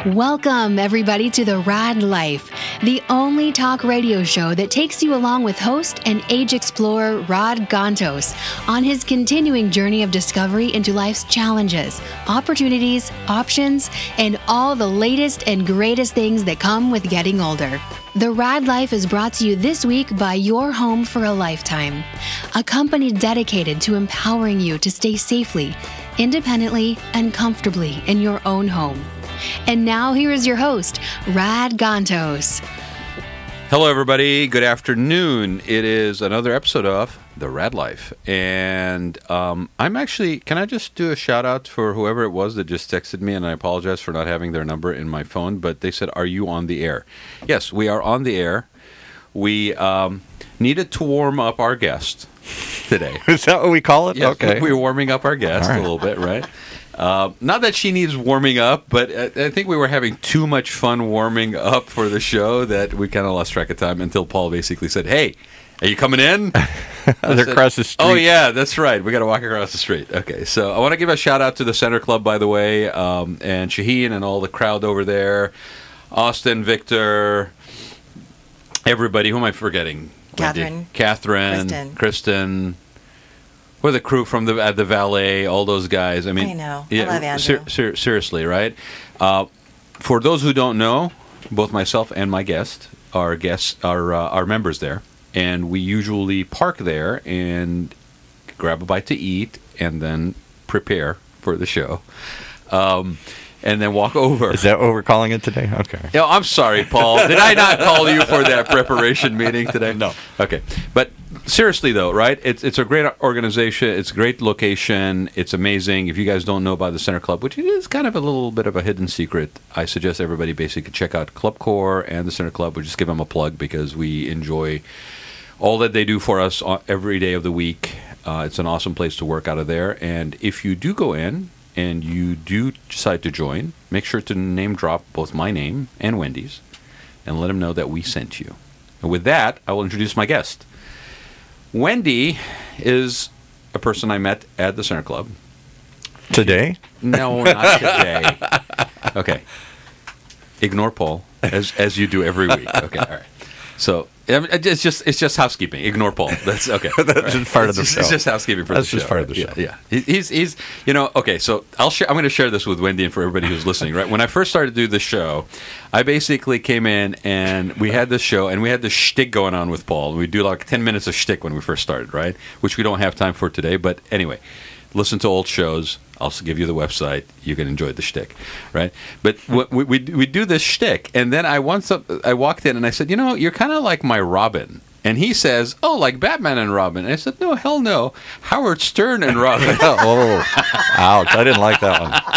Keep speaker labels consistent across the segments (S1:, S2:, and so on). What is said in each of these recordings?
S1: Welcome, everybody, to The Rad Life, the only talk radio show that takes you along with host and age explorer Rod Gantos on his continuing journey of discovery into life's challenges, opportunities, options, and all the latest and greatest things that come with getting older. The Rad Life is brought to you this week by Your Home for a Lifetime, a company dedicated to empowering you to stay safely, independently, and comfortably in your own home. And now here is your host, Rad Gantos.
S2: Hello, everybody. Good afternoon. It is another episode of The Rad Life. And I'm actually, can I just do a shout out for whoever it was that just texted me? And I apologize for not having their number in my phone, but they said, "Are you on the air?" Yes, we are on the air. We needed to warm up our guest today.
S3: Is that what we call it?
S2: Yes,
S3: okay.
S2: We're warming up our guest a little bit, right? Not that she needs warming up, but I think we were having too much fun warming up for the show that we kind of lost track of time until Paul basically said, "Hey, are you coming in?"
S3: They're across the street.
S2: Oh, yeah, that's right. We got to walk across the street. Okay, so I want to give a shout-out to the Center Club, by the way, and Shaheen and all the crowd over there, Austin, Victor, everybody. Who am I forgetting?
S4: Catherine,
S2: Kristen. Or the crew from the Valet, all those guys. I mean,
S4: I know. I love Andrew.
S2: Seriously, right? For those who don't know, both myself and my guest are members there, and we usually park there and grab a bite to eat, and then prepare for the show, and then walk over.
S3: Is that what we're calling it today? Okay.
S2: Yeah, I'm sorry, Paul. Did I not call you for that preparation meeting today?
S3: No.
S2: Okay, but. Seriously, though, right? It's a great organization. It's a great location. It's amazing. If you guys don't know about the Center Club, which is kind of a little bit of a hidden secret, I suggest everybody basically check out Club Core and the Center Club. We'll just give them a plug because we enjoy all that they do for us every day of the week. It's an awesome place to work out of there. And if you do go in and you do decide to join, make sure to name drop both my name and Wendy's and let them know that we sent you. And with that, I will introduce my guest. Wendy is a person I met at the Center Club.
S3: Today?
S2: No, not today. Okay. Ignore Paul, as you do every week. Okay, all right. So it's just housekeeping. Ignore Paul. That's okay.
S3: That's just part of the show.
S2: It's just housekeeping for the show.
S3: That's just part of the show.
S2: Yeah. He's okay. So I'm going to share this with Wendy and for everybody who's listening. Right when I first started to do the show, I basically came in and we had this show and we had this shtick going on with Paul. We do like 10 minutes of shtick when we first started, right? Which we don't have time for today. But anyway, listen to old shows. I'll give you the website. You can enjoy the shtick, right? But we do this shtick, and then I walked in and I said, you're kind of like my Robin. And he says, "Oh, like Batman and Robin." And I said, "No, hell no, Howard Stern and Robin."
S3: Oh, ouch! I didn't like that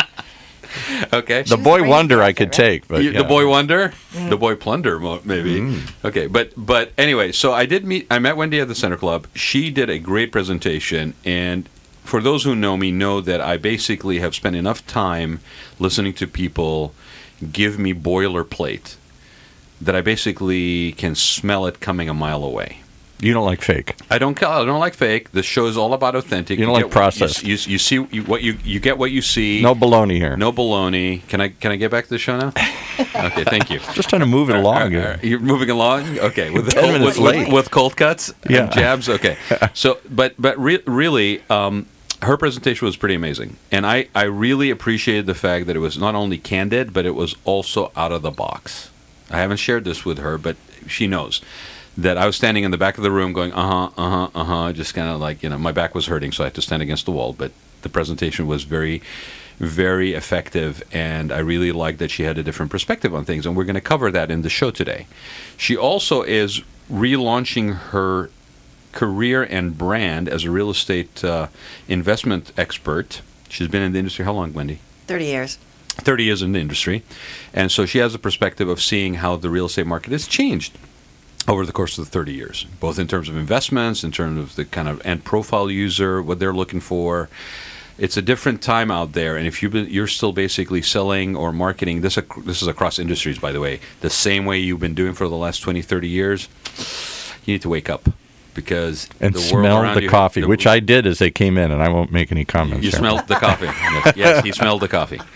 S3: one.
S2: Okay.
S3: The Boy Wonder I could take, but
S2: the Boy Wonder, the Boy Plunder, maybe. Okay, but anyway, so I met Wendy at the Center Club. She did a great presentation, and for those who know me, know that I basically have spent enough time listening to people give me boilerplate that I basically can smell it coming a mile away.
S3: You don't like fake.
S2: I don't like fake. The show is all about authentic.
S3: You don't like processed.
S2: You see what you get what you see.
S3: No baloney here.
S2: No baloney. Can I get back to the show now? Okay, thank you.
S3: Just trying to move it along.
S2: You're moving along. Okay, with
S3: 10 minutes late.
S2: With cold cuts and jabs. Okay, so but really. Her presentation was pretty amazing, and I really appreciated the fact that it was not only candid, but it was also out of the box. I haven't shared this with her, but she knows that I was standing in the back of the room going, just kind of like, my back was hurting, so I had to stand against the wall, but the presentation was very, very effective, and I really liked that she had a different perspective on things, and we're going to cover that in the show today. She also is relaunching her career and brand as a real estate investment expert. She's been in the industry how long, Wendy?
S4: 30 years.
S2: 30 years in the industry. And so she has a perspective of seeing how the real estate market has changed over the course of the 30 years, both in terms of investments, in terms of the kind of end profile user, what they're looking for. It's a different time out there, and if you're still basically selling or marketing, this is across industries, by the way, the same way you've been doing for the last 20, 30 years, you need to wake up. Because
S3: and
S2: the
S3: smell the coffee, which I did as they came in, and I won't make any comments.
S2: You smelled the coffee. Yes, he smelled the coffee.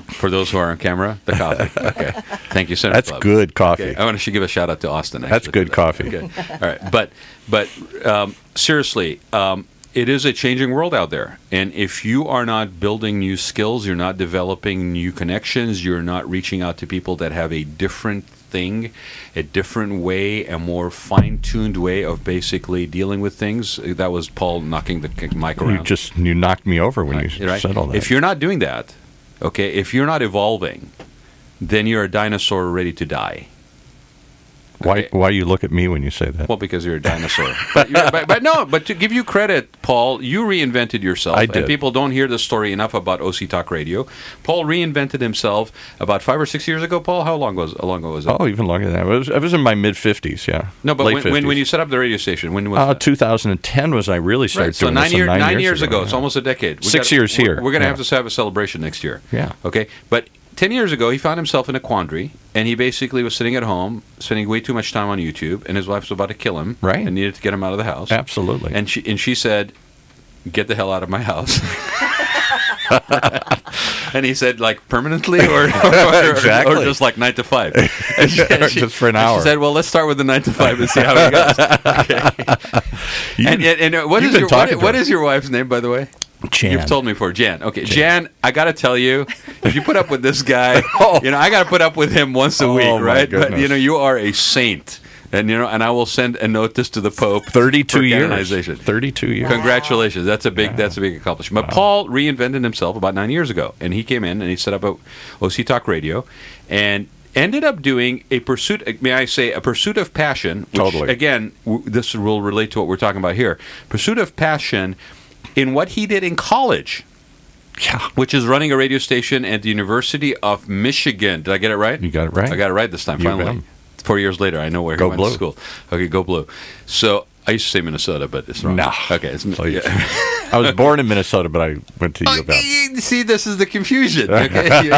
S2: For those who are on camera, the coffee. Okay. Thank you, Senator.
S3: That's
S2: Club.
S3: good coffee.
S2: Okay. I want to give a shout out to Austin.
S3: That's good coffee.
S2: Okay. All right. But seriously, it is a changing world out there. And if you are not building new skills, you're not developing new connections, you're not reaching out to people that have a different thing, a different way, a more fine-tuned way of basically dealing with things. That was Paul knocking the mic around.
S3: You knocked me over when you said all that.
S2: If you're not doing that, okay, if you're not evolving, then you're a dinosaur ready to die.
S3: Why you look at me when you say that?
S2: Well, because you're a dinosaur. but to give you credit, Paul, you reinvented yourself.
S3: I did.
S2: And people don't hear the story enough about OC Talk Radio. Paul reinvented himself about 5 or 6 years ago. Paul, how long ago was that?
S3: Oh, even longer than that. I was in my mid-50s, yeah.
S2: No, but
S3: Late
S2: when you set up the radio station, when was that?
S3: 2010 was I really started doing
S2: this.
S3: So
S2: 9 years ago.
S3: Yeah.
S2: It's almost a decade.
S3: 6 years here.
S2: We're going to have to have a celebration next year.
S3: Yeah.
S2: Okay? But 10 years ago, he found himself in a quandary, and he basically was sitting at home, spending way too much time on YouTube, and his wife was about to kill him,
S3: right,
S2: and needed to get him out of the house.
S3: Absolutely.
S2: And she said, "Get the hell out of my house." And he said, like, permanently, or
S3: exactly,
S2: or just like 9 to 5,
S3: and just for an hour.
S2: She said, "Well, let's start with the 9 to 5 and see how it goes." Okay. And what is your wife's name, by the way?
S3: Jan.
S2: You've told me before, Jan. Okay, Jan, I got to tell you, if you put up with this guy, I got to put up with him once a week, right? But you are a saint, and and I will send a notice to the Pope.
S3: 32 years.
S2: Canonization.
S3: 32 years.
S2: Congratulations. That's a big accomplishment. But Paul reinvented himself about 9 years ago, and he came in and he set up a OC Talk Radio, and ended up doing a pursuit of passion, which,
S3: totally.
S2: Again, this will relate to what we're talking about here. Pursuit of passion in what he did in college, which is running a radio station at the University of Michigan. Did I get it right?
S3: You got it right.
S2: I got it right this time, finally. 4 years later, I know where he went to school. Okay, go Blue. So I used to say Minnesota, but it's wrong.
S3: No.
S2: Okay.
S3: I was born in Minnesota, but I went to U of L.
S2: See, this is the confusion. Okay?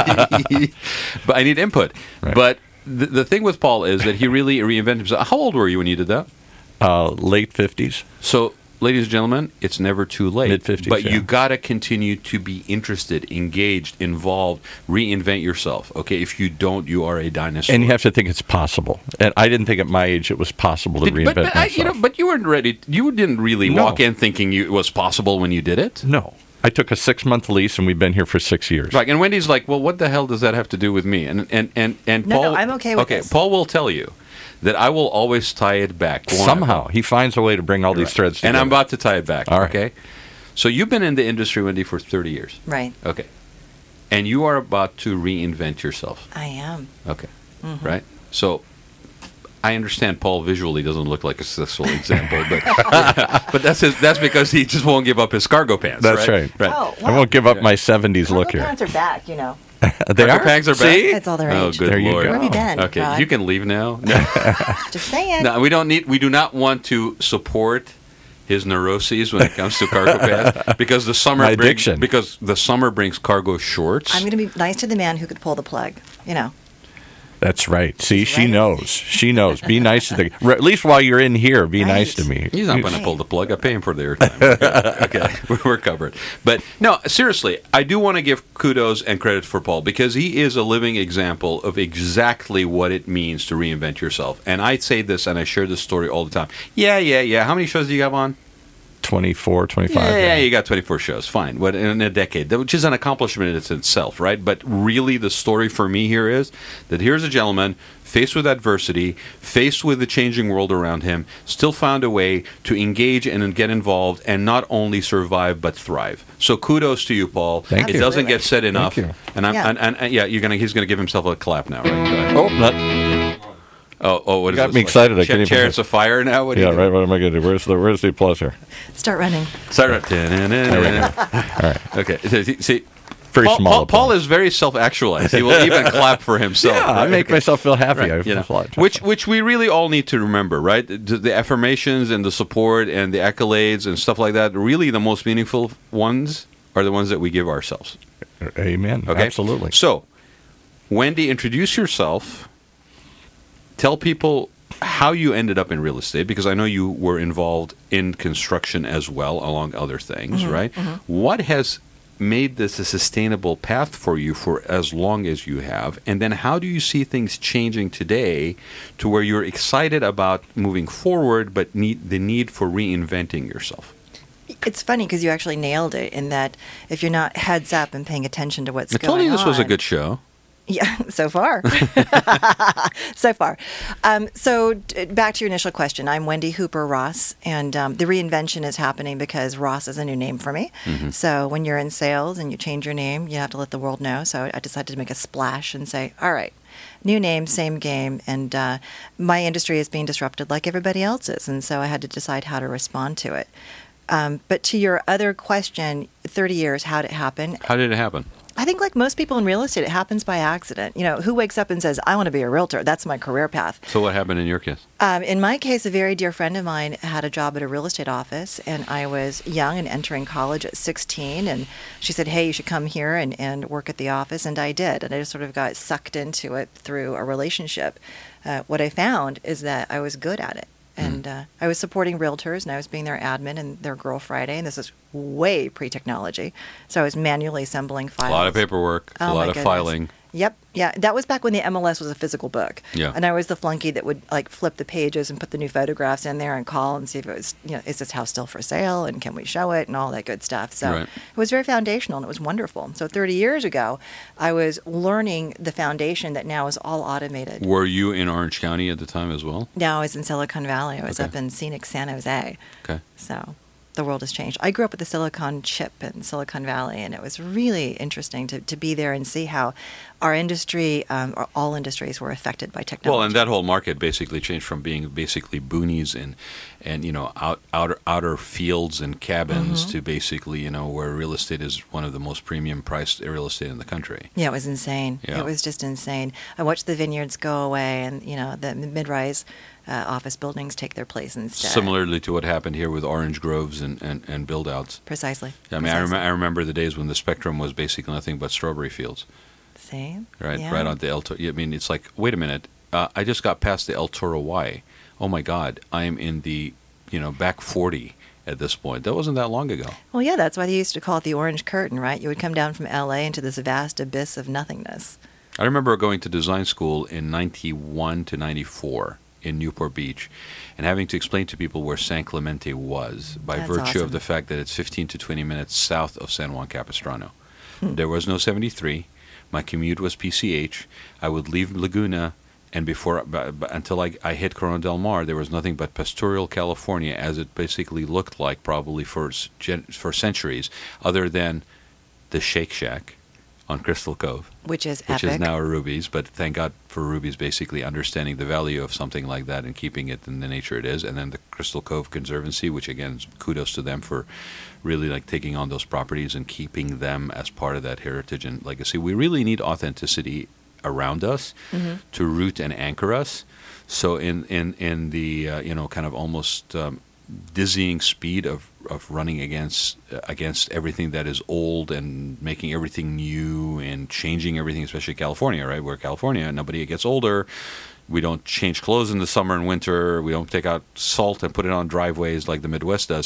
S2: But I need input. Right. But the thing with Paul is that he really reinvented himself. How old were you when you did that?
S3: Late 50s.
S2: So, ladies and gentlemen, it's never too late.
S3: Mid-50s,
S2: but you got to continue to be interested, engaged, involved, reinvent yourself. Okay, if you don't, you are a dinosaur.
S3: And you have to think it's possible. And I didn't think at my age it was possible to reinvent myself.
S2: But you weren't ready. You didn't really walk in thinking it was possible when you did it.
S3: No. I took a 6-month lease, and we've been here for 6 years.
S2: Right, and Wendy's like, well, what the hell does that have to do with me? And Paul,
S4: no, I'm okay with this.
S2: Paul will tell you that I will always tie it back.
S3: Somehow. He finds a way to bring all these threads together.
S2: And I'm about to tie it back,
S3: all right.
S2: Okay? So you've been in the industry, Wendy, for 30 years.
S4: Right.
S2: Okay. And you are about to reinvent yourself.
S4: I am.
S2: Okay. Mm-hmm. Right? So I understand Paul visually doesn't look like a successful example, but that's because he just won't give up his cargo pants.
S3: That's right.
S4: Oh, wow.
S3: I won't give up my 70s look here.
S4: Cargo pants are back,
S3: They
S2: cargo pants are back?
S3: See?
S4: That's all the rage.
S2: Oh, good
S3: there you
S2: Lord.
S3: go.
S4: Where have you been,
S2: Okay,
S4: Rod?
S2: you can leave now.
S4: Just saying.
S2: No, we do not want to support his neuroses when it comes to cargo pants because the summer brings cargo shorts.
S4: I'm going to be nice to the man who could pull the plug,
S3: That's right. See,
S4: right.
S3: she knows. She knows. Be nice to at least while you're in here, be nice to me.
S2: He's not going to pull the plug. I pay him for the airtime. Okay, we're covered. But no, seriously, I do want to give kudos and credit for Paul because he is a living example of exactly what it means to reinvent yourself. And I say this and I share this story all the time. Yeah. How many shows do you have on?
S3: 24, 25.
S2: Yeah, you got 24 shows. Fine. What in a decade, which is an accomplishment in itself, right? But really, the story for me here is that here's a gentleman faced with adversity, faced with the changing world around him, still found a way to engage and get involved and not only survive but thrive. So kudos to you, Paul.
S3: Thank you.
S2: It doesn't get said enough.
S3: Thank you.
S2: And he's gonna give himself a clap now, right?
S3: Oh, not.
S2: What is
S3: got
S2: this?
S3: me excited. I can't even.
S2: Chariots of Fire now. What
S3: right. What am I going to do? Where's the applause here?
S4: Start running.
S2: All right. Okay. See.
S3: Very small.
S2: Paul is very self-actualized. He will even clap for himself.
S3: Yeah, I make myself feel happy.
S2: Right, which we really all need to remember, right? The affirmations and the support and the accolades and stuff like that. Really, the most meaningful ones are the ones that we give ourselves.
S3: Amen.
S2: Okay?
S3: Absolutely.
S2: So, Wendy, introduce yourself. Tell people how you ended up in real estate, because I know you were involved in construction as well, along other things, right? Mm-hmm. What has made this a sustainable path for you for as long as you have? And then how do you see things changing today to where you're excited about moving forward, but the need for reinventing yourself?
S4: It's funny because you actually nailed it in that if you're not heads up and paying attention to what's
S2: going on. I told you this was a good show.
S4: Yeah, so far. So far. So back to your initial question. I'm Wendy Hooper Ross, and the reinvention is happening because Ross is a new name for me. Mm-hmm. So when you're in sales and you change your name, you have to let the world know. So I decided to make a splash and say, all right, new name, same game, and my industry is being disrupted like everybody else's, and so I had to decide how to respond to it. But to your other question, 30 years, how did it happen?
S2: How did it happen?
S4: I think like most people in real estate, it happens by accident. You know, who wakes up and says, I want to be a realtor? That's my career path.
S2: So what happened in your case?
S4: In my case, a very dear friend of mine had a job at a real estate office, and I was young and entering college at 16, and she said, hey, you should come here and work at the office, and I did. And I just sort of got sucked into it through a relationship. What I found is that I was good at it. And I was supporting realtors, and I was being their admin and their Girl Friday, and this is way pre-technology. So I was manually assembling files.
S2: A lot of paperwork, a lot of filing.
S4: Yep. Yeah. That was back when the MLS was a physical book.
S2: Yeah.
S4: And I was the flunky that would like flip the pages and put the new photographs in there and call and see if it was, you know, is this house still for sale and can we show it and all that good stuff. So it was very foundational and it was wonderful. So 30 years ago, I was learning the foundation that now is all automated.
S2: Were you in Orange County at the time as well?
S4: No, I was in Silicon Valley. I was up in scenic San Jose.
S2: Okay.
S4: So the world has changed. I grew up with the Silicon chip in Silicon Valley, and it was really interesting to be there and see how our industry, or all industries, were affected by technology.
S2: Well, and that whole market basically changed from being basically boonies and you know outer fields and cabins to basically, you know, where real estate is one of the most premium priced real estate in the country.
S4: Yeah, it was insane.
S2: Yeah.
S4: It was just insane. I watched the vineyards go away, and you know the mid-rise office buildings take their place instead.
S2: Similarly to what happened here with orange groves and build-outs.
S4: Precisely.
S2: I mean, I remember the days when the spectrum was basically nothing but strawberry fields.
S4: See?
S2: Right,
S4: Yeah.
S2: right on the El Toro. I mean, it's like, wait a minute, I just got past the El Toro Y. Oh my God, I am in the, you know, back 40 at this point. That wasn't that long ago.
S4: Well, yeah, that's why they used to call it the orange curtain, right? You would come down from L.A. into this vast abyss of nothingness.
S2: I remember going to design school in 91 to 94 in Newport Beach and having to explain to people where San Clemente was by
S4: That's
S2: virtue
S4: awesome.
S2: of the fact that it's 15 to 20 minutes south of San Juan Capistrano. There was no 73. My commute was PCH. I would leave Laguna, and until I hit Corona del Mar, there was nothing but pastoral California, as it basically looked like probably for centuries, other than the Shake Shack on Crystal Cove,
S4: Which is
S2: which
S4: epic.
S2: is now a Ruby's. But thank God for Ruby's basically understanding the value of something like that and keeping it in the nature it is. And then the Crystal Cove Conservancy, which again, kudos to them for really like taking on those properties and keeping them as part of that heritage and legacy. We really need authenticity around us to root and anchor us. So in the you know, kind of almost dizzying speed of running against everything that is old and making everything new and changing everything, especially California, right? Where California, nobody gets older. We don't change clothes in the summer and winter. We don't take out salt and put it on driveways like the Midwest does.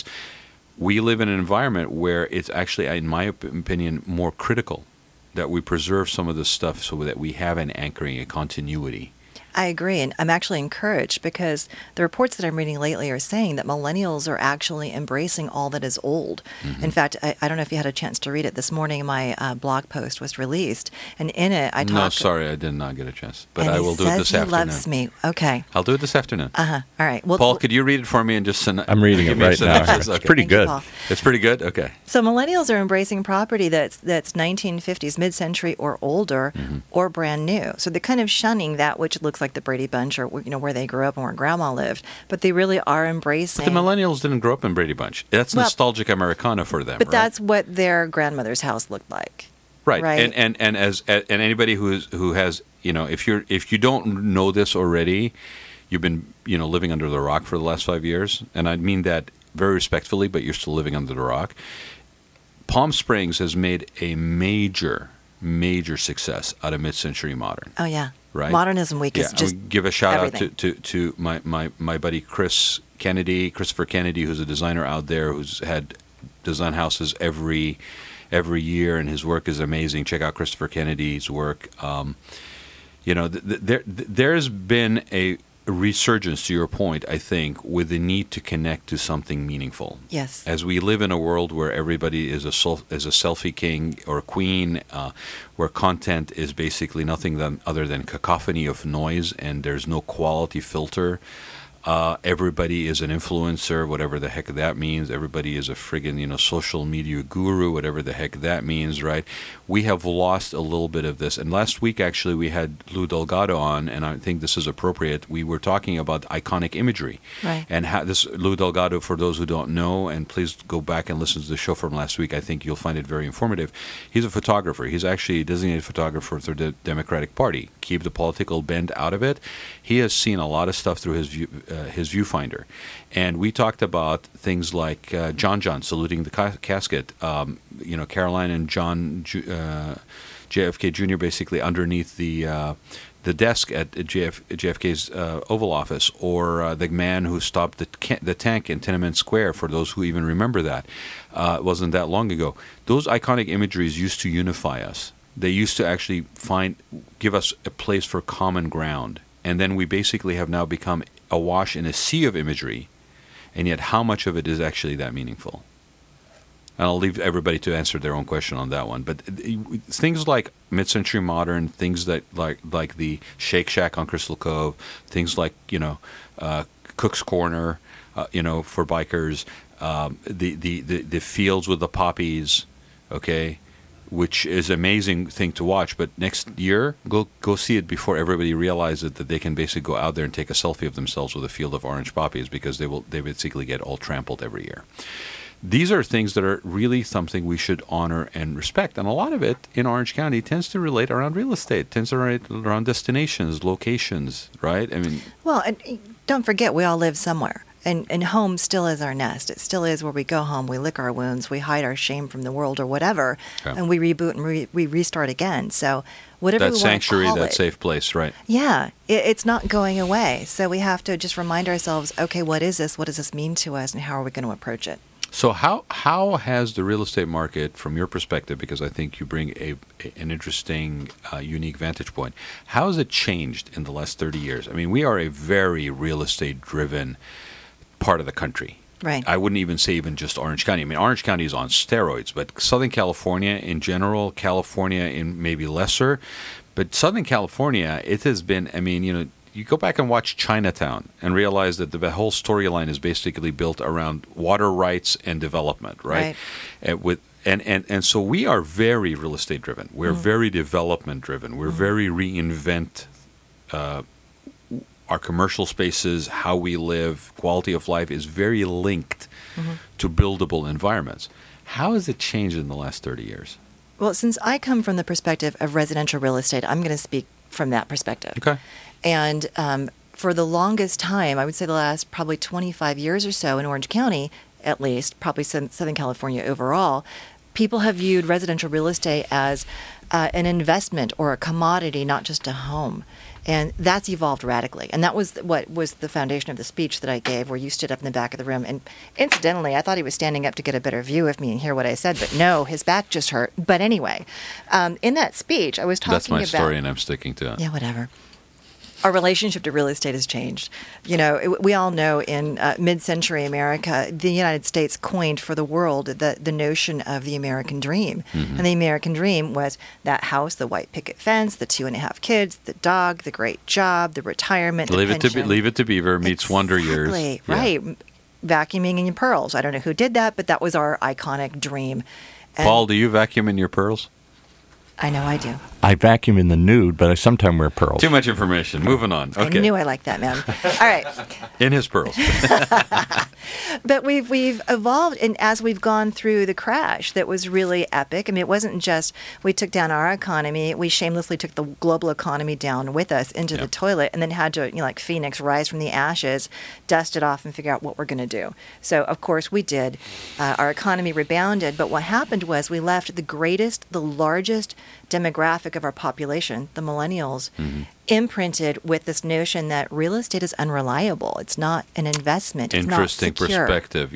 S2: We live in an environment where it's actually, in my opinion, more critical that we preserve some of this stuff so that we have an anchoring, a continuity.
S4: I agree, and I'm actually encouraged because the reports that I'm reading lately are saying that millennials are actually embracing all that is old. In fact, I don't know if you had a chance to read it. This morning, my blog post was released, and in it, I talk...
S2: No, sorry, I did not get a chance, but
S4: and
S2: I will do it this
S4: he
S2: afternoon.
S4: loves me. Okay.
S2: I'll do it this afternoon.
S4: All right. Well,
S2: Paul, could you read it for me and just send?
S3: I'm reading it right now.
S2: Synopsis?
S3: It's
S2: Okay.
S3: pretty
S4: Thank you,
S3: good.
S4: Paul.
S2: It's pretty good. Okay.
S4: So millennials are embracing property that's 1950s, mid-century or older, or brand new. So they're kind of shunning that which looks like the Brady Bunch or, you know, where they grew up and where grandma lived. But they really are embracing.
S2: But the millennials didn't grow up in Brady Bunch. That's nostalgic Americana for them.
S4: But
S2: right?
S4: that's what their grandmother's house looked like.
S2: right.
S4: right?
S2: And anybody who has, you know, if you don't know this already, you've been, you know, living under the rock for the last 5 years, and I mean that very respectfully, but you're still living under the rock. Palm Springs has made a major success out of mid-century modern.
S4: Oh yeah.
S2: Right.
S4: Modernism Week is
S2: I
S4: just
S2: would give a shout
S4: everything.
S2: out to my buddy Christopher Kennedy, who's a designer out there who's had design houses every every year, and his work is amazing. Check out Christopher Kennedy's work. There's been a resurgence, to your point, I think, with the need to connect to something meaningful.
S4: Yes.
S2: As we live in a world where everybody is a selfie king or queen, where content is basically nothing other than cacophony of noise, and there's no quality filter. Everybody is an influencer, whatever the heck that means. Everybody is a friggin', social media guru, whatever the heck that means, right? We have lost a little bit of this. And last week, actually, we had Lou Delgado on, and I think this is appropriate. We were talking about iconic imagery.
S4: Right.
S2: And how this Lou Delgado, for those who don't know, and please go back and listen to the show from last week. I think you'll find it very informative. He's a photographer. He's actually a designated photographer for the Democratic Party. Keep the political bend out of it. He has seen a lot of stuff through his viewfinder, and we talked about things like John saluting the casket. Caroline and John JFK Jr. basically underneath the desk at JFK's Oval Office, or the man who stopped the tank in Tiananmen Square. For those who even remember that, it wasn't that long ago. Those iconic imageries used to unify us. They used to actually give us a place for common ground. And then we basically have now become awash in a sea of imagery, and yet how much of it is actually that meaningful? And I'll leave everybody to answer their own question on that one. But things like mid-century modern, things that like the Shake Shack on Crystal Cove, things like Cook's Corner, for bikers, the fields with the poppies, okay. Which is an amazing thing to watch. But next year, go see it before everybody realizes that they can basically go out there and take a selfie of themselves with a field of orange poppies, because they basically get all trampled every year. These are things that are really something we should honor and respect. And a lot of it in Orange County tends to relate around real estate, tends to relate around destinations, locations, right? I mean,
S4: well, and don't forget, we all live somewhere. And home still is our nest. It still is where we go home, we lick our wounds, we hide our shame from the world or whatever, and we reboot and we restart again. So whatever we want to call it. That sanctuary,
S2: that safe place, right?
S4: Yeah, it's not going away. So we have to just remind ourselves, okay, what is this? What does this mean to us? And how are we going to approach it?
S2: So how has the real estate market, from your perspective, because I think you bring an interesting, unique vantage point, how has it changed in the last 30 years? I mean, we are a very real estate-driven part of the country.
S4: Right.
S2: I wouldn't even say even just Orange County. I mean, Orange County is on steroids, but Southern California in general, California in maybe lesser, but Southern California, it has been, I mean, you go back and watch Chinatown and realize that the whole storyline is basically built around water rights and development, right? And so we are very real estate driven. We're very development driven. We're very reinvent our commercial spaces, how we live, quality of life is very linked to buildable environments. How has it changed in the last 30 years?
S4: Well, since I come from the perspective of residential real estate, I'm going to speak from that perspective.
S2: Okay.
S4: And for the longest time, I would say the last probably 25 years or so in Orange County, at least, probably Southern California overall, people have viewed residential real estate as an investment or a commodity, not just a home. And that's evolved radically. And that was what was the foundation of the speech that I gave, where you stood up in the back of the room. And incidentally, I thought he was standing up to get a better view of me and hear what I said. But no, his back just hurt. But anyway, in that speech, I was talking about...
S2: That's my story, and I'm sticking to it.
S4: Yeah, whatever. Our relationship to real estate has changed. We all know in mid-century America, the United States coined for the world the notion of the American dream. And the American dream was that house, the white picket fence, the 2.5 kids, the dog, the great job, the retirement, the pension.
S2: Leave it to Beaver meets Wonder Years.
S4: Right. Yeah. Vacuuming in your pearls. I don't know who did that, but that was our iconic dream. And
S2: Paul, do you vacuum in your pearls?
S4: I know I do.
S3: I vacuum in the nude, but I sometimes wear pearls.
S2: Too much information. Moving on. Okay.
S4: I knew I liked that, man. All right.
S2: In his pearls.
S4: But we've evolved, and as we've gone through the crash, that was really epic. I mean, it wasn't just we took down our economy; we shamelessly took the global economy down with us into the toilet, and then had to, like Phoenix, rise from the ashes, dust it off, and figure out what we're going to do. So, of course, we did. Our economy rebounded, but what happened was we left the largest demographic of our population, the millennials, imprinted with this notion that real estate is unreliable. It's not an investment. It's
S2: Interesting
S4: not secure.
S2: perspective, yeah.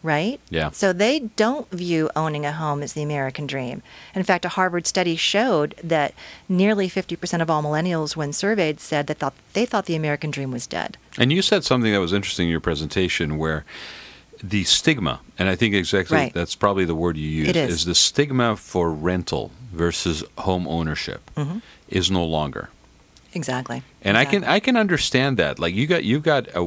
S4: right?
S2: Yeah.
S4: So they don't view owning a home as the American dream. In fact, a Harvard study showed that nearly 50% of all millennials, when surveyed, said that they thought the American dream was dead.
S2: And you said something that was interesting in your presentation where the stigma, and I think exactly that's probably the word you used, is the stigma for rental versus home ownership is no longer.
S4: Exactly.
S2: And I can understand that. Like you've got a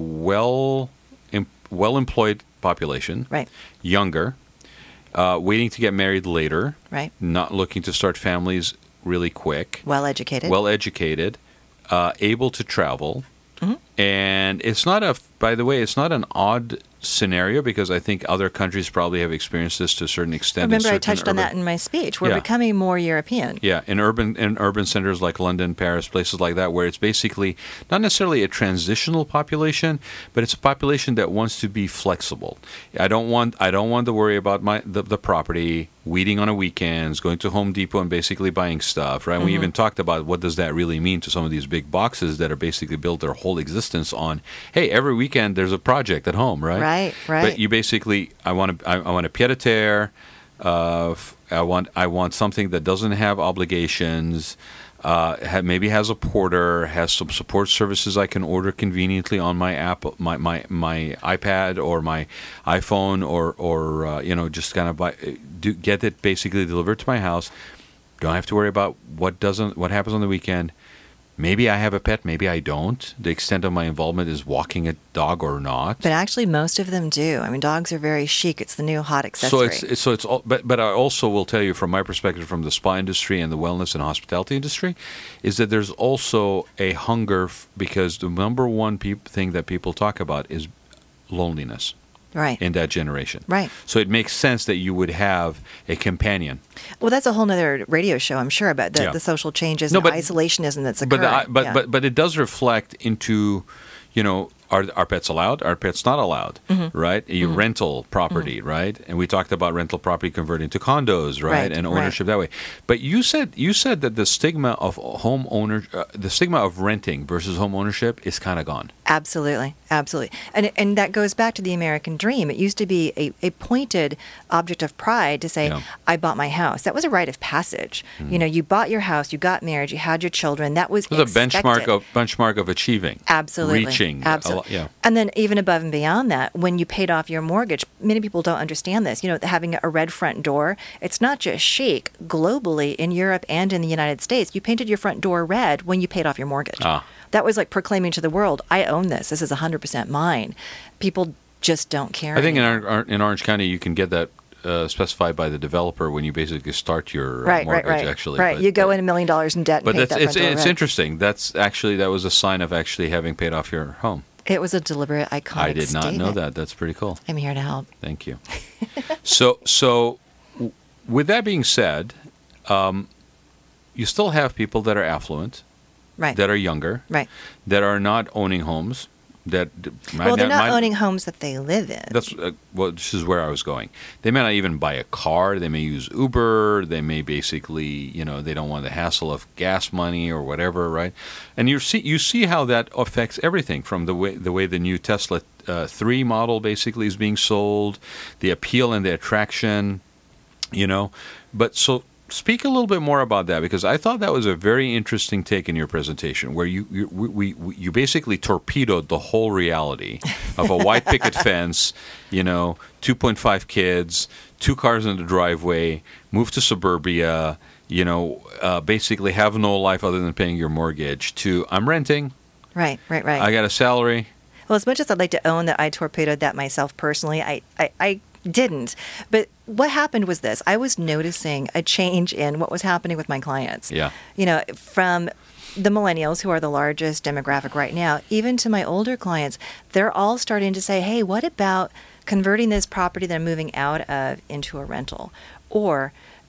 S2: well-employed population,
S4: right?
S2: Younger, waiting to get married later,
S4: right?
S2: Not looking to start families really quick,
S4: well-educated,
S2: able to travel, and it's not by the way, it's not an odd scenario because I think other countries probably have experienced this to a certain extent.
S4: Remember, I touched on that in my speech. We're becoming more European.
S2: Yeah, in urban centers like London, Paris, places like that, where it's basically not necessarily a transitional population, but it's a population that wants to be flexible. I don't want to worry about the property, weeding on a weekends, going to Home Depot and basically buying stuff. Right? We even talked about what does that really mean to some of these big boxes that are basically built their whole existence on. Hey, every weekend there's a project at home, right?
S4: Right.
S2: But you basically, I want a pied-à-terre. I want something that doesn't have obligations. Maybe has a porter, has some support services I can order conveniently on my app, my iPad or my iPhone, or just kind of get it basically delivered to my house. Don't have to worry about what happens on the weekend. Maybe I have a pet, maybe I don't. The extent of my involvement is walking a dog or not.
S4: But actually, most of them do. I mean, dogs are very chic. It's the new hot accessory.
S2: So it's all, but I also will tell you from my perspective, from the spa industry and the wellness and hospitality industry, is that there's also a hunger because the number one thing that people talk about is loneliness.
S4: Right.
S2: In that generation.
S4: Right.
S2: So it makes sense that you would have a companion.
S4: Well, that's a whole other radio show, I'm sure, about the social changes and isolationism that's occurring.
S2: But it does reflect into, are pets allowed? Are pets not allowed? Right? Your rental property, right? And we talked about rental property converting to condos, right? And ownership that way. But you said that the stigma of the stigma of renting versus home ownership is kind of gone.
S4: Absolutely. And that goes back to the American dream. It used to be a pointed object of pride to say, I bought my house. That was a rite of passage. You bought your house, you got married, you had your children. That was
S2: a benchmark of achieving.
S4: Absolutely.
S2: Reaching.
S4: Absolutely. And then even above and beyond that, when you paid off your mortgage, many people don't understand this. Having a red front door, it's not just chic. Globally, in Europe and in the United States, you painted your front door red when you paid off your mortgage. That was like proclaiming to the world, I own this. This is 100% mine. People just don't care.
S2: I think in Orange County, you can get that specified by the developer when you basically start your mortgage. Actually,
S4: right. You go in $1 million in debt.
S2: But
S4: and
S2: it's interesting. That was a sign of actually having paid off your home.
S4: It was a deliberate, iconic statement.
S2: I did not know that. That's pretty cool.
S4: I'm here to help.
S2: Thank you. So, with that being said, you still have people that are affluent,
S4: right?
S2: That are younger,
S4: right?
S2: That are not owning homes. They're
S4: not owning homes that they live in.
S2: That's this is where I was going. They may not even buy a car. They may use Uber. They may basically, they don't want the hassle of gas money or whatever, right? And you see how that affects everything from the way the new Tesla 3 model basically is being sold, the appeal and the attraction, But so. Speak a little bit more about that, because I thought that was a very interesting take in your presentation, where you basically torpedoed the whole reality of a white picket fence, 2.5 kids, 2 cars in the driveway, move to suburbia, basically have no life other than paying your mortgage, to I'm renting.
S4: Right.
S2: I got a salary.
S4: Well, as much as I'd like to own that I torpedoed that myself personally, I didn't. But what happened was this. I was noticing a change in what was happening with my clients.
S2: Yeah.
S4: From the millennials, who are the largest demographic right now, even to my older clients, they're all starting to say, hey, what about converting this property that I'm moving out of into a rental? Or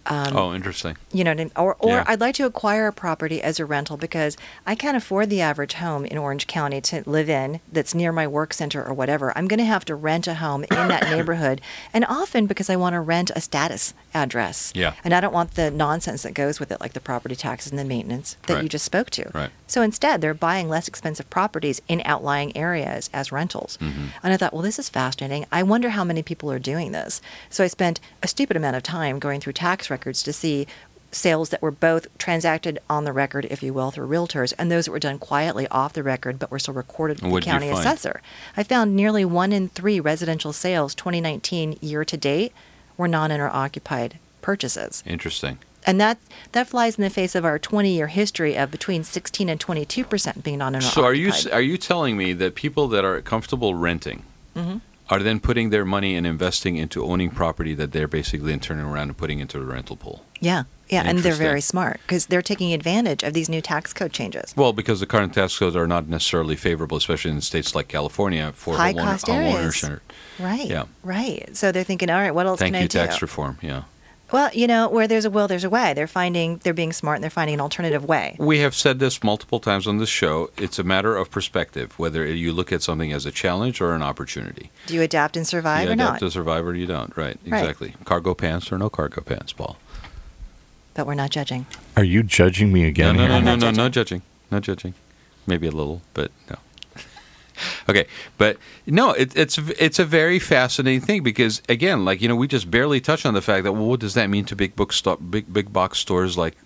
S2: Interesting.
S4: You know, or I'd like to acquire a property as a rental because I can't afford the average home in Orange County to live in that's near my work center or whatever. I'm going to have to rent a home in that neighborhood, and often because I want to rent a status address.
S2: Yeah.
S4: And I don't want the nonsense that goes with it, like the property taxes and the maintenance that you just spoke to.
S2: Right.
S4: So instead, they're buying less expensive properties in outlying areas as rentals.
S2: Mm-hmm.
S4: And I thought, well, this is fascinating. I wonder how many people are doing this. So I spent a stupid amount of time going through tax records to see sales that were both transacted on the record, if you will, through realtors, and those that were done quietly off the record but were still recorded with the county assessor. I found nearly 1 in 3 residential sales 2019 year to date were non-owner occupied purchases.
S2: Interesting.
S4: And that flies in the face of our 20-year history of between 16 and 22% being non-owner occupied.
S2: So are you telling me that people that are comfortable renting are then putting their money and investing into owning property that they're basically then turning around and putting into the rental pool?
S4: Yeah, and they're very smart because they're taking advantage of these new tax code changes.
S2: Well, because the current tax codes are not necessarily favorable, especially in states like California for
S4: high-cost areas.
S2: homeowners.
S4: Right,
S2: Yeah.
S4: right. So they're thinking, all right, what else can I do?
S2: Thank you, tax reform, yeah.
S4: Well, you know, where there's a will, there's a way. They're being smart, and they're finding an alternative way.
S2: We have said this multiple times on this show. It's a matter of perspective, whether you look at something as a challenge or an opportunity.
S4: Do you adapt and survive or not?
S2: You adapt to survive or you don't, right, exactly. Cargo pants or no cargo pants, Paul.
S4: But we're not judging.
S3: Are you judging me again?
S2: No judging. Not judging. Maybe a little, but no. Okay, but no, it's a very fascinating thing because again, like we just barely touched on the fact that what does that mean to big box stores like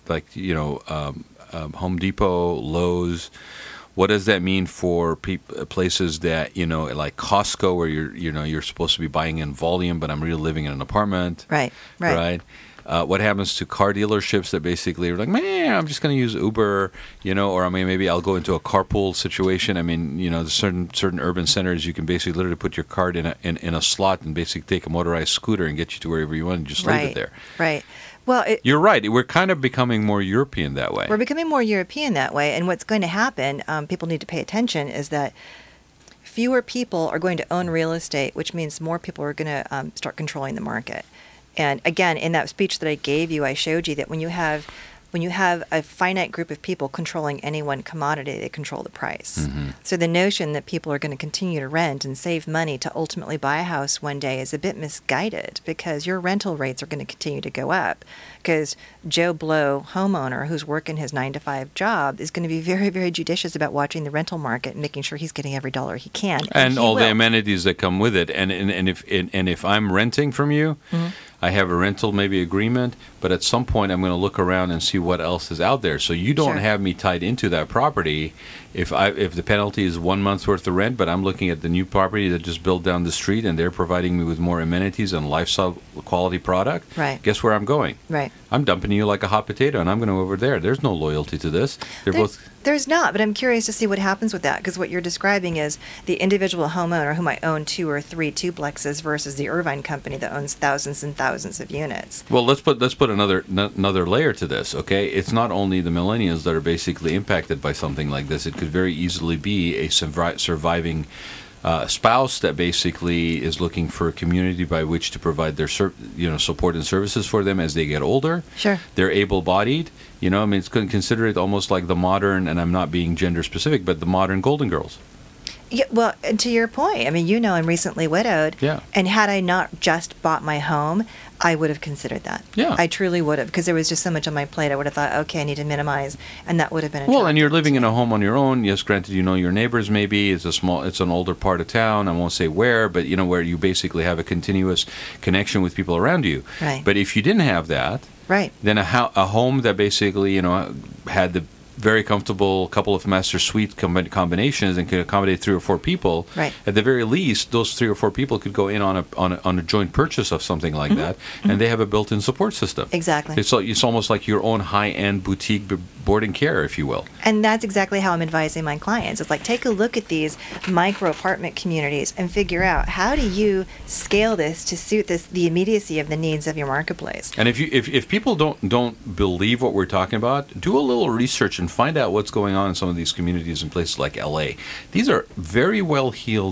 S2: Home Depot, Lowe's? What does that mean for places that like Costco, where you're supposed to be buying in volume, but I'm really living in an apartment,
S4: right?
S2: What happens to car dealerships that basically are like, man, I'm just going to use Uber, or maybe I'll go into a carpool situation. I mean, there's certain urban centers you can basically literally put your card in a slot and basically take a motorized scooter and get you to wherever you want and just leave it there.
S4: Right. Well,
S2: you're right. We're kind of becoming more European that way.
S4: We're becoming more European that way, and what's going to happen, people need to pay attention, is that fewer people are going to own real estate, which means more people are going to start controlling the market. And again, in that speech that I gave you, I showed you that when you have a finite group of people controlling any one commodity, they control the price.
S2: Mm-hmm.
S4: So the notion that people are going to continue to rent and save money to ultimately buy a house one day is a bit misguided because your rental rates are going to continue to go up. Because Joe Blow, homeowner who's working his 9-to-5 job, is going to be very, very judicious about watching the rental market and making sure he's getting every dollar he can.
S2: And all the amenities that come with it. And if I'm renting from you, I have a rental maybe agreement, but at some point I'm going to look around and see what else is out there. So you don't have me tied into that property. If the penalty is 1 month's worth of rent, but I'm looking at the new property that just built down the street and they're providing me with more amenities and lifestyle quality product,
S4: right.
S2: Guess where I'm going?
S4: Right.
S2: I'm dumping you like a hot potato, and I'm going to go over there. There's no loyalty to this.
S4: There's not, but I'm curious to see what happens with that, because what you're describing is the individual homeowner who might own 2 or 3 duplexes versus the Irvine company that owns thousands and thousands of units.
S2: Well, let's put another layer to this, okay? It's not only the millennials that are basically impacted by something like this. It could very easily be a surviving spouse that basically is looking for a community by which to provide their support and services for them as they get older.
S4: Sure. They're
S2: able-bodied. It's consider it almost like the modern, and I'm not being gender specific, but the modern Golden Girls.
S4: Yeah, well, and to your point, I'm recently widowed.
S2: Yeah.
S4: And had I not just bought my home, I would have considered that.
S2: Yeah.
S4: I truly would have, because there was just so much on my plate. I would have thought, okay, I need to minimize, and that would have been
S2: well, and you're living in a home on your own. Yes, granted, your neighbors maybe. It's an older part of town. I won't say where, but where you basically have a continuous connection with people around you.
S4: Right.
S2: But if you didn't have that,
S4: right,
S2: then a home that basically had the very comfortable couple of master suite combinations and could accommodate 3 or 4 people.
S4: Right.
S2: At the very least, those 3 or 4 people could go in on a joint purchase of something like that, and they have a built-in support system.
S4: Exactly.
S2: It's almost like your own high-end boutique boarding care, if you will.
S4: And that's exactly how I'm advising my clients. It's like, take a look at these micro apartment communities and figure out, how do you scale this to suit the immediacy of the needs of your marketplace?
S2: And if people don't believe what we're talking about, do a little research and find out what's going on in some of these communities in places like LA. These are very well-heeled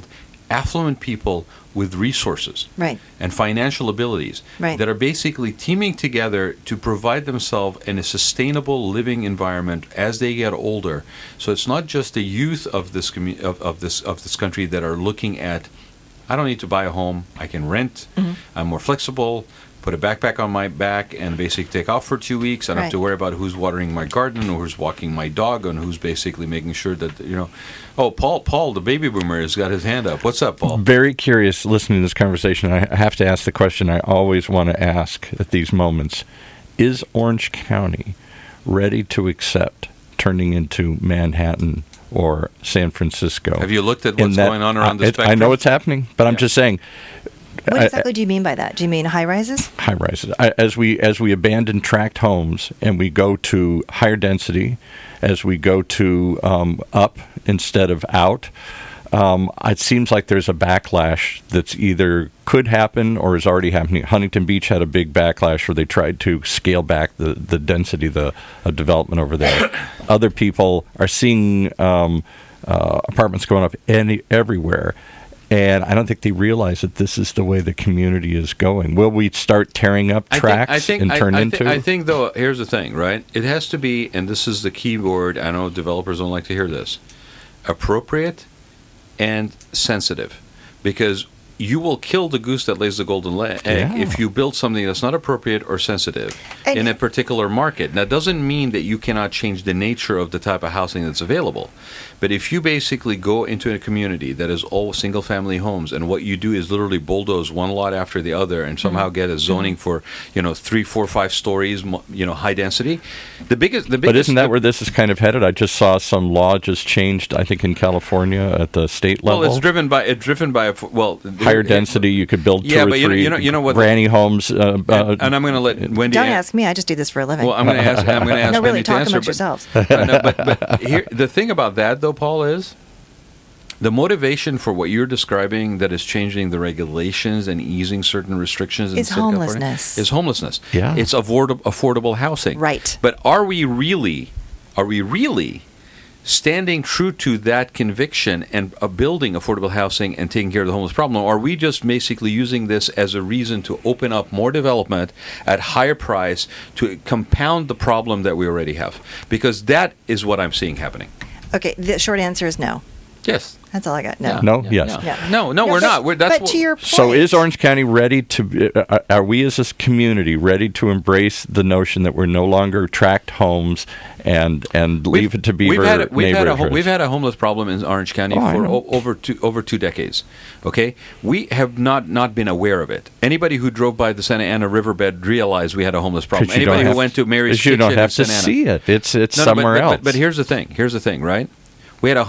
S2: affluent people with resources and financial abilities that are basically teaming together to provide themselves in a sustainable living environment as they get older. So it's not just the youth of this of this country that are looking at, I don't need to buy a home, I can rent, I'm more flexible, put a backpack on my back and basically take off for 2 weeks. I don't have to worry about who's watering my garden or who's walking my dog and who's basically making sure that, Oh, Paul, the baby boomer, has got his hand up. What's up, Paul?
S3: Very curious listening to this conversation. I have to ask the question I always want to ask at these moments. Is Orange County ready to accept turning into Manhattan or San Francisco?
S2: Have you looked at what's going on around the spectrum?
S3: I know it's happening, but I'm just saying...
S4: What exactly do you mean by that? Do you mean high rises?
S3: High rises. As we abandon tract homes and we go to higher density, as we go to up instead of out, it seems like there's a backlash that's either could happen or is already happening. Huntington Beach had a big backlash where they tried to scale back the density of development over there. Other people are seeing apartments going up everywhere. And I don't think they realize that this is the way the community is going. Will we start tearing up tracts and turn into?
S2: I think, though, here's the thing, right? It has to be, and this is the key word, I know developers don't like to hear this, appropriate and sensitive. Because you will kill the goose that lays the golden egg if you build something that's not appropriate or sensitive in a particular market. That doesn't mean that you cannot change the nature of the type of housing that's available. But if you basically go into a community that is all single-family homes, and what you do is literally bulldoze one lot after the other and somehow get a zoning for 3, 4, 5 stories, high density, the biggest.
S3: But isn't that where this is kind of headed? I just saw some law just changed, I think, in California at the state level.
S2: Well, it's driven by
S3: higher density. You could build 2 or 3 granny homes.
S2: And I'm going to let Wendy.
S4: Don't ask me. I just do this for a living.
S2: Well, I'm going to ask. No,
S4: really,
S2: Wendy to
S4: talk
S2: answer.
S4: Amongst yourselves.
S2: But here, the thing about that, though, Paul, is the motivation for what you're describing that is changing the regulations and easing certain restrictions
S4: is homelessness.
S2: Is homelessness.
S3: Yeah.
S2: It's affordable housing.
S4: Right.
S2: But are we really standing true to that conviction and building affordable housing and taking care of the homeless problem? Or are we just basically using this as a reason to open up more development at higher price to compound the problem that we already have? Because that is what I'm seeing happening.
S4: Okay, the short answer is no.
S2: Yes.
S4: That's all I got. No.
S3: No? Yes.
S2: No, we're not.
S4: But to your point.
S3: So is Orange County ready to, are we as a community ready to embrace the notion that we're no longer tract homes and leave it to beaver neighborhoods?
S2: We've had a homeless problem in Orange County for over 2 decades. Okay? We have not been aware of it. Anybody who drove by the Santa Ana riverbed realized we had a homeless problem. Anybody who went to Mary's Kitchen in Santa Ana.
S3: You don't have to see it. It's somewhere else.
S2: But here's the thing, right? We had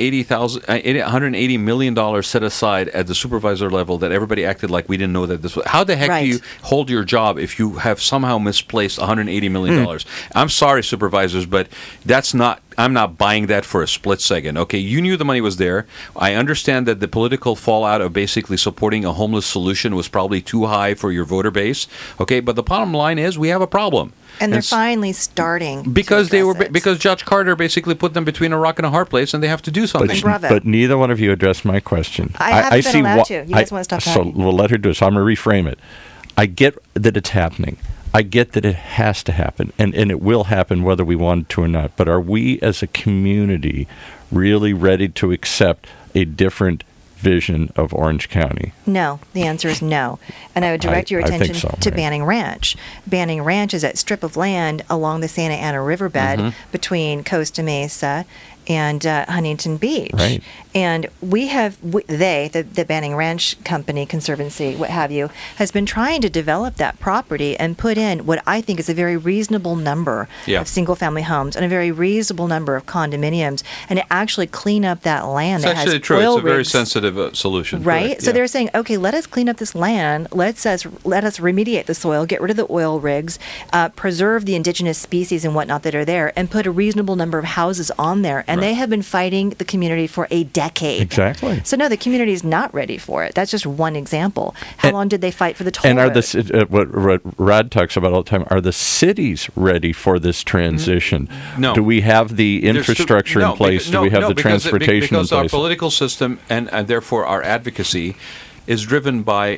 S2: $180 million set aside at the supervisor level that everybody acted like we didn't know that this was. How the heck do you hold your job if you have somehow misplaced $180 million? I'm sorry, supervisors, but that's not. I'm not buying that for a split second. Okay, you knew the money was there. I understand that the political fallout of basically supporting a homeless solution was probably too high for your voter base. Okay, but the bottom line is we have a problem.
S4: And they're finally starting
S2: because Judge Carter basically put them between a rock and a hard place, and they have to do something.
S3: But neither one of you addressed my question.
S4: I haven't been allowed to. You guys want to stop talking?
S3: So we'll let her do it. So I'm going to reframe it. I get that it's happening. I get that it has to happen, and it will happen whether we want it to or not. But are we as a community really ready to accept a different vision of Orange County?
S4: No. The answer is no. And I would direct your attention to Banning Ranch. Banning Ranch is that strip of land along the Santa Ana riverbed between Costa Mesa and Huntington Beach.
S3: Right.
S4: And the Banning Ranch Company, Conservancy, what have you, has been trying to develop that property and put in what I think is a very reasonable number of single-family homes and a very reasonable number of condominiums, and to actually clean up that land.
S2: It's actually true. It's a very sensitive solution.
S4: Right?
S2: Correct.
S4: So they're saying, okay, let us clean up this land. Let us remediate the soil, get rid of the oil rigs, preserve the indigenous species and whatnot that are there, and put a reasonable number of houses on there and they have been fighting the community for a decade.
S3: Exactly.
S4: So no, the community is not ready for it. That's just one example. How long did they fight for the toll
S3: And are
S4: road?
S3: what Rod talks about all the time, are the cities ready for this transition?
S2: No.
S3: Do we have the infrastructure in place? Do we have the transportation in
S2: because our
S3: place?
S2: political system and therefore our advocacy is driven by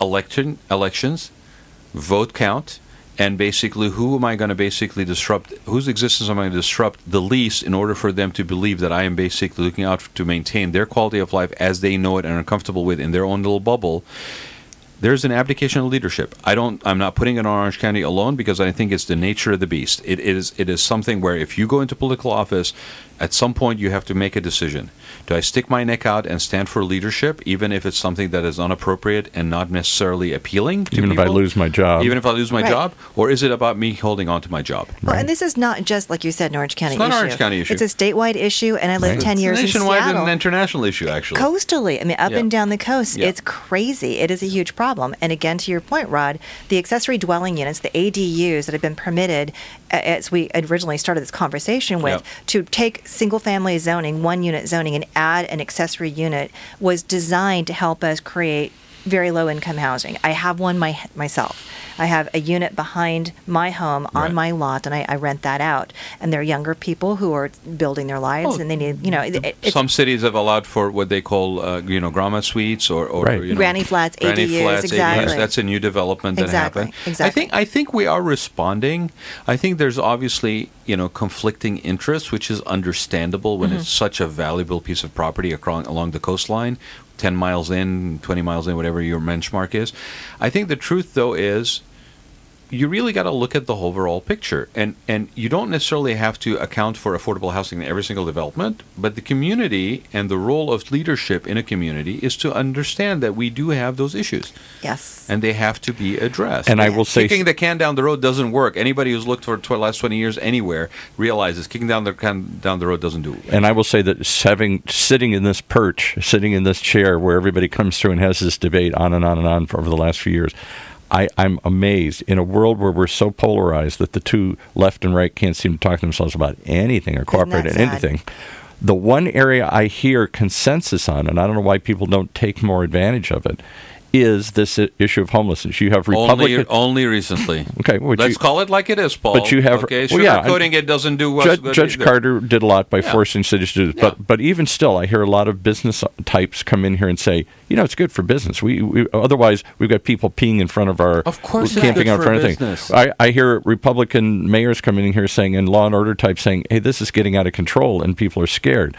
S2: elections, vote count, and basically who am I going to basically disrupt, whose existence am I going to disrupt the least in order for them to believe that I am basically looking out to maintain their quality of life as they know it and are comfortable with in their own little bubble. There's an abdication of leadership. I'm not putting it on Orange County alone because I think it's the nature of the beast. It is something where if you go into political office, at some point you have to make a decision. Do I stick my neck out and stand for leadership, even if it's something that is inappropriate and not necessarily appealing to
S3: even
S2: people?
S3: if I lose my job.
S2: Even if I lose my
S4: Right.
S2: job? Or is it about me holding on to my job?
S4: Well, and this is not just, like you said, an Orange County issue.
S2: It's not an Orange County issue.
S4: It's a statewide issue, and I lived 10 years in
S2: It's nationwide
S4: Seattle.
S2: and an international issue, actually.
S4: Coastally, I mean, up
S2: Yeah.
S4: and down the coast,
S2: Yeah.
S4: it's crazy. It is a huge problem. And again, to your point, Rod, the accessory dwelling units, the ADUs that have been permitted, as we originally started this conversation with,
S2: Yep.
S4: to take single-family zoning, one-unit zoning, and add an accessory unit was designed to help us create very low-income housing. I have one myself. I have a unit behind my home on
S2: Right.
S4: my lot, and I rent that out. And they're younger people who are building their lives, and they need, it's
S2: Some cities have allowed for what they call, grandma suites or
S3: Right.
S4: Granny flats, ADUs, exactly.
S2: That's a new development that
S4: Exactly,
S2: happened.
S4: exactly.
S2: I think we are responding. I think there's obviously, conflicting interests, which is understandable when it's such a valuable piece of property along the coastline, 10 miles in, 20 miles in, whatever your benchmark is. I think the truth, though, is you really got to look at the overall picture. And you don't necessarily have to account for affordable housing in every single development, but the community and the role of leadership in a community is to understand that we do have those issues.
S4: Yes.
S2: And they have to be addressed.
S3: And I will say,
S2: kicking the can down the road doesn't work. Anybody who's looked for the last 20 years anywhere realizes kicking down the can down the road doesn't do it.
S3: and I will say that sitting in this perch, sitting in this chair where everybody comes through and has this debate on and on and on for over the last few years, I'm amazed in a world where we're so polarized that the two left and right can't seem to talk to themselves about anything or cooperate
S4: that
S3: in
S4: sad?
S3: anything. The one area I hear consensus on, and I don't know why people don't take more advantage of it, is this issue of homelessness. You have Republican.
S2: Only recently.
S3: Okay,
S2: Let's call it like it is, Paul.
S3: But you have-
S2: okay,
S3: well, yeah,
S2: sugarcoating it doesn't do us good
S3: Judge
S2: either.
S3: Carter did a lot by
S2: Yeah.
S3: forcing cities to do this.
S2: Yeah.
S3: But even still, I hear a lot of business types come in here and say, it's good for business. We otherwise we've got people peeing in front of our
S2: Of course it's
S3: camping
S2: good
S3: out in
S2: for
S3: front of
S2: business.
S3: things. I hear Republican mayors coming in here saying, and law and order types saying, hey, this is getting out of control, and people are scared.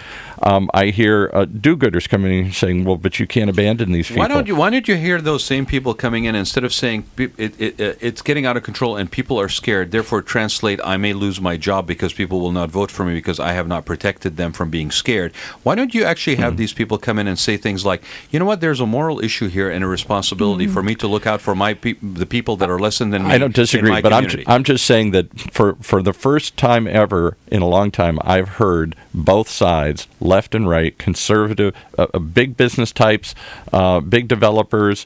S3: I hear do-gooders coming in here saying, well, but you can't abandon these people.
S2: Why don't you hear those same people coming in, instead of saying it's getting out of control and people are scared, therefore translate, I may lose my job because people will not vote for me because I have not protected them from being scared. Why don't you actually have these people come in and say things like, you know what, there's a moral issue here and a responsibility for me to look out for the people that are less than me.
S3: I don't disagree,
S2: in my
S3: but
S2: community.
S3: I'm just saying that for the first time ever in a long time, I've heard both sides, left and right, conservative, big business types, big developers,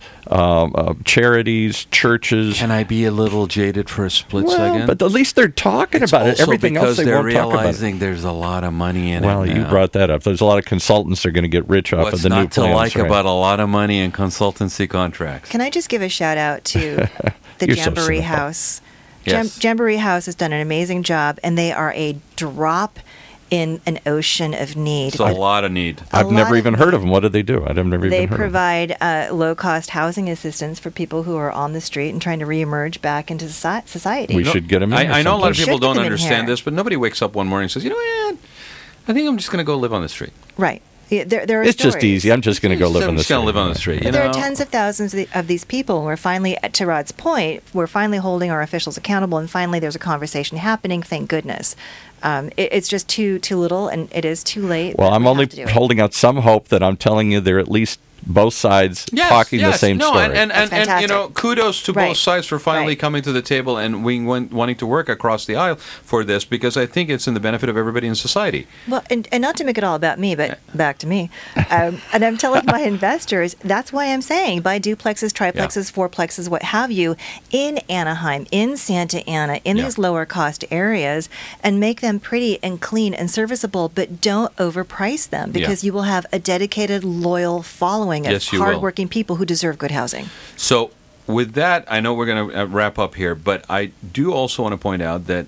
S3: charities, churches.
S2: Can I be a little jaded for a split second?
S3: But at least they're talking
S2: It's
S3: about it.
S2: also
S3: Everything else
S2: because
S3: they
S2: they're
S3: won't talk about it.
S2: realizing there's a lot of money in it.
S3: Well, you
S2: now.
S3: brought that up. There's a lot of consultants that are going to get rich off
S2: What's
S3: of the new
S2: not to
S3: plans.
S2: like
S3: right?
S2: about a lot of money in consultancy contracts?
S4: Can I just give a shout out to the
S3: You're so
S4: Jamboree
S3: cynical.
S4: House?
S2: Yes.
S4: Jamboree House has done an amazing job, and they are a drop in an ocean of need.
S2: It's a lot of need.
S3: I've
S4: lot
S3: never
S4: of
S3: even heard of them. What do they do? I've never
S4: They
S3: even heard
S4: provide low-cost housing assistance for people who are on the street and trying to reemerge back into society.
S3: We should get them in.
S2: I know a lot of
S4: Should
S2: people
S4: get
S2: don't
S4: them in
S2: understand
S4: here.
S2: this, but nobody wakes up one morning and says, you know what, I think I'm just going to go live on the street.
S4: Right. Yeah, there are
S3: It's just
S4: stories.
S3: easy. I'm just going to go live on
S2: I'm
S3: the
S2: just going
S3: street.
S2: to live on the street. You
S4: There
S2: know?
S4: are tens of thousands of these people, and we're finally, to Rod's point, we're finally holding our officials accountable, and finally there's a conversation happening, thank goodness. It's just too little, and it is too late.
S3: Well,
S4: but
S3: I'm
S4: we
S3: only
S4: have to do it.
S3: holding out some hope that I'm telling you they're at least both sides
S2: Yes,
S3: talking the same
S2: no,
S3: story.
S2: And
S4: That's fantastic.
S2: kudos to
S4: Right.
S2: both sides for finally
S4: Right.
S2: coming to the table and wanting to work across the aisle for this, because I think it's in the benefit of everybody in society.
S4: Well, and not to make it all about me, but back to me. And I'm telling my investors, that's why I'm saying buy duplexes, triplexes, fourplexes, what have you, in Anaheim, in Santa Ana, in these lower cost areas, and make them pretty and clean and serviceable, but don't overprice them, because you will have a dedicated, loyal following of
S2: Yes, you will.
S4: hardworking people who deserve good housing.
S2: So, with that, I know we're going to wrap up here, but I do also want to point out that,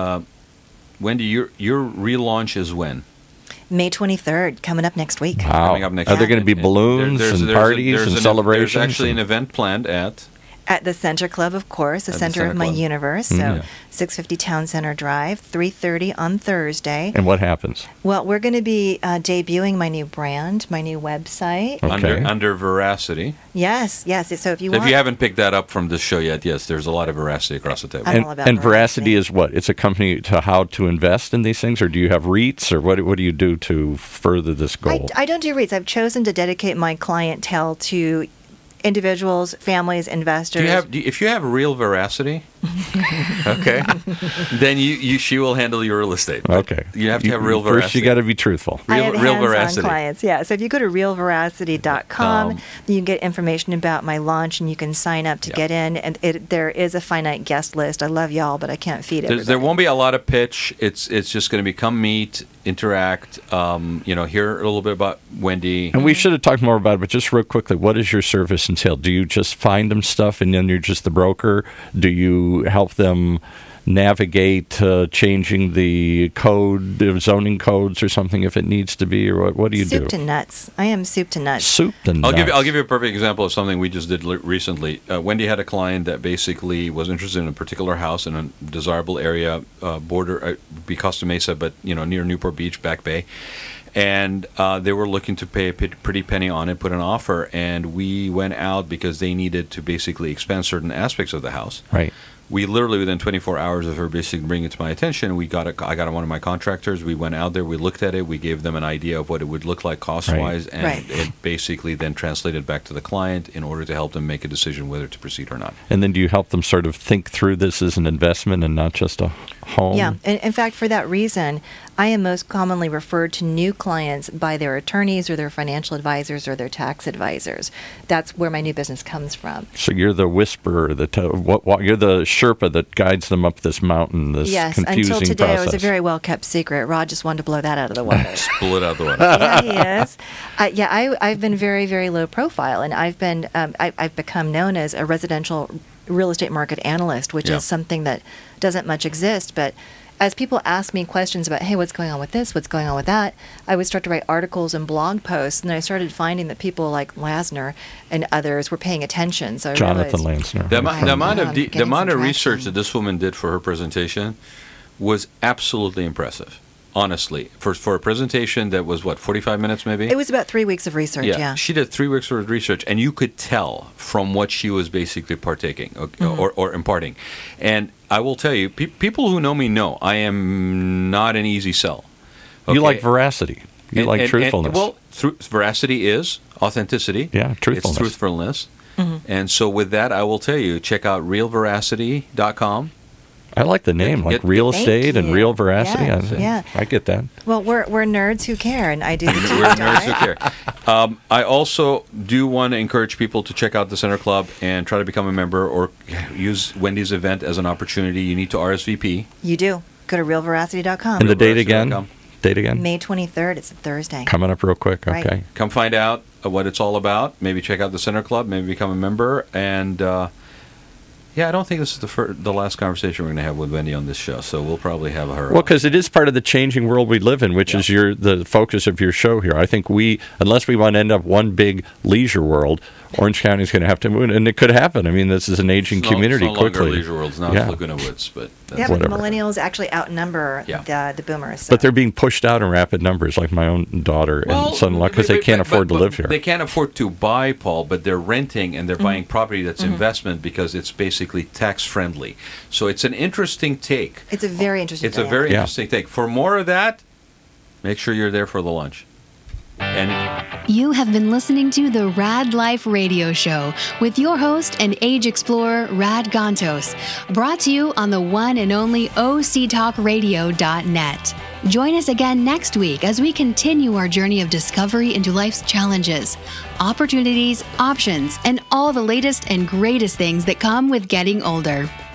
S2: Wendy, your relaunch is when?
S4: May 23rd, coming up next week.
S3: Wow.
S2: Coming up next
S3: Are there
S2: week.
S3: going to be balloons and parties and celebrations?
S2: There's actually an event planned at...
S4: At the Center Club, of course, the
S2: At the
S4: center
S2: Center
S4: of my
S2: Club.
S4: universe. So 650 Town Center Drive, 3:30 on Thursday.
S3: And what happens?
S4: Well, we're going to be debuting my new brand, my new website.
S3: Okay.
S2: under Veracity.
S4: Yes. So if you
S2: So
S4: want,
S2: if you haven't picked that up from this show yet, yes, there's a lot of veracity across the table.
S4: I'm all about
S3: And Veracity
S4: Veracity.
S3: is what? It's a company to how to invest in these things, or do you have REITs, or what do you do to further this goal?
S4: I don't do REITs. I've chosen to dedicate my clientele to individuals, families, investors.
S2: If you have real veracity, okay, then she will handle your real estate. But
S3: Okay.
S2: you have to have real veracity.
S3: First, you got to be truthful.
S4: I have
S2: real
S4: hands-on
S2: veracity.
S4: clients, yeah. So if you go to realveracity.com, you can get information about my launch, and you can sign up to get in. And there is a finite guest list. I love y'all, but I can't feed everybody.
S2: There won't be a lot of pitch. It's just going to be come meet, interact. Hear a little bit about Wendy.
S3: And we should have talked more about it, but just real quickly, what does your service entail? Do you just find them stuff and then you're just the broker? Do you help them navigate changing the code, the zoning codes or something if it needs to be, or what do you do?
S4: Soup to nuts. I am soup to nuts.
S3: Soup to nuts.
S2: I'll give you a perfect example of something we just did recently. Wendy had a client that basically was interested in a particular house in a desirable area, be Costa Mesa, but near Newport Beach, Back Bay. And they were looking to pay a pretty penny on it, put an offer, and we went out because they needed to basically expand certain aspects of the house.
S3: Right.
S2: We literally, within 24 hours of her basically bringing it to my attention, I got one of my contractors. We went out there, we looked at it, we gave them an idea of what it would look like cost-wise, and it basically then translated back to the client in order to help them make a decision whether to proceed or not.
S3: And then do you help them sort of think through this as an investment and not just a home?
S4: Yeah. In fact, for that reason, I am most commonly referred to new clients by their attorneys or their financial advisors or their tax advisors. That's where my new business comes from.
S3: So you're the whisperer, you're the Sherpa that guides them up this mountain, this
S4: Yes,
S3: confusing
S4: until today
S3: process.
S4: it was a very well-kept secret. Rod just wanted to blow that out of the water.
S2: Split out the water.
S4: Yeah, he is. I've been very, very low profile, and I've become known as a residential real estate market analyst, which is something that doesn't much exist. But as people ask me questions about, hey, what's going on with this, what's going on with that, I would start to write articles and blog posts, and then I started finding that people like Lasner and others were paying attention. So I
S3: Jonathan
S4: realized,
S3: Lansner.
S2: The amount of research
S4: traction.
S2: that this woman did for her presentation was absolutely impressive. Honestly, for a presentation that was 45 minutes maybe?
S4: It was about 3 weeks of research, yeah.
S2: She did 3 weeks worth of research, and you could tell from what she was basically partaking or imparting. And I will tell you, people who know me know I am not an easy sell. Okay?
S3: You like veracity. You like truthfulness.
S2: Veracity is authenticity.
S3: Yeah, truthfulness.
S2: It's truthfulness. And so with that, I will tell you, check out realveracity.com.
S3: I like the name, like real
S4: Thank
S3: estate and
S4: you.
S3: real veracity.
S4: Yeah.
S3: I get that.
S4: Well, we're nerds who care, and I do the deep
S2: We're nerds
S4: dive.
S2: who care. I also do want to encourage people to check out the Center Club and try to become a member or use Wendy's event as an opportunity. You need to RSVP.
S4: You do. Go to realveracity.com.
S3: And the date
S2: realveracity.com.
S3: again?
S4: May 23rd. It's a Thursday.
S3: Coming up real quick.
S4: Right.
S3: Okay.
S2: Come find out what it's all about. Maybe check out the Center Club. Maybe become a member. And I don't think this is the last conversation we're going to have with Wendy on this show. So we'll probably have her.
S3: Well, because it is part of the changing world we live in, which is the focus of your show here. I think unless we want to end up one big leisure world, Orange County is going to have to move, and it could happen. I mean, this is an aging community
S2: it's no
S3: quickly.
S2: longer Leisure Worlds, now it's Laguna Woods, but
S4: Yeah, but the
S3: whatever.
S4: millennials actually outnumber the boomers. So.
S3: But they're being pushed out in rapid numbers, like my own daughter and son-in-law, because they can't afford to live here.
S2: They can't afford to buy, Paul, but they're renting and they're buying property that's investment because it's basically tax-friendly. So it's an interesting take.
S4: It's a very interesting
S2: It's a very interesting take. For more of that, make sure you're there for the lunch. And
S1: you have been listening to the Rad Life Radio Show with your host and age explorer, Rad Gantos, brought to you on the one and only OCTalkRadio.net. Join us again next week as we continue our journey of discovery into life's challenges, opportunities, options, and all the latest and greatest things that come with getting older.